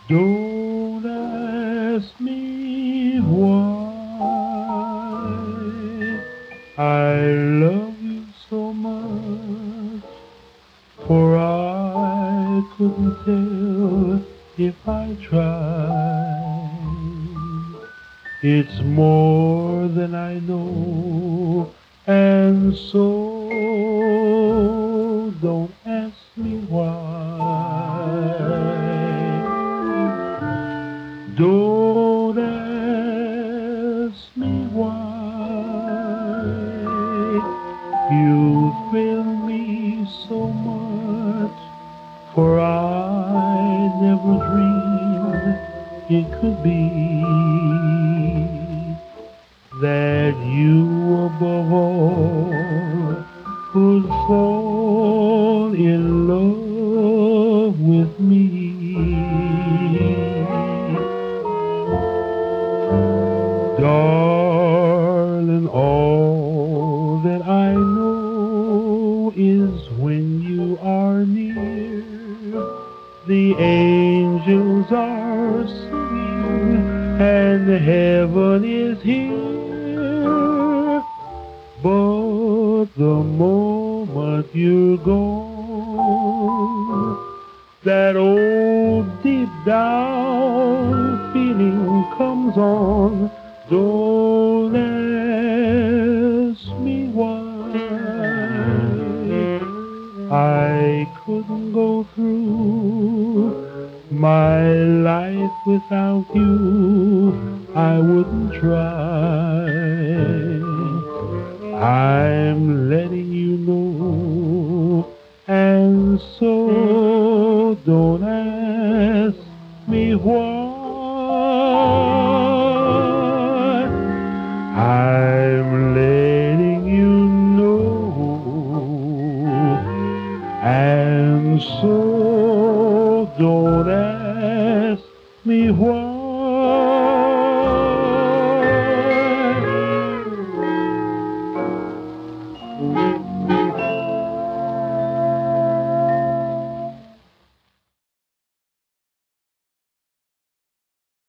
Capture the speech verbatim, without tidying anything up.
Don't ask me why I love you so much, for I couldn't tell if I tried. It's more than I know, and so don't ask me why. Don't ask me why you thrill me so much, for I never dreamed it could be that you above all would fall in love with me. Darling, all that I know is when you are near, the angels are singing and heaven is here. But the moment you're gone, that old deep down feeling comes on. Don't ask me why I couldn't go through my life without you. I wouldn't try. I'm letting you know, and so don't ask me why. I'm letting you know, and so don't ask me why.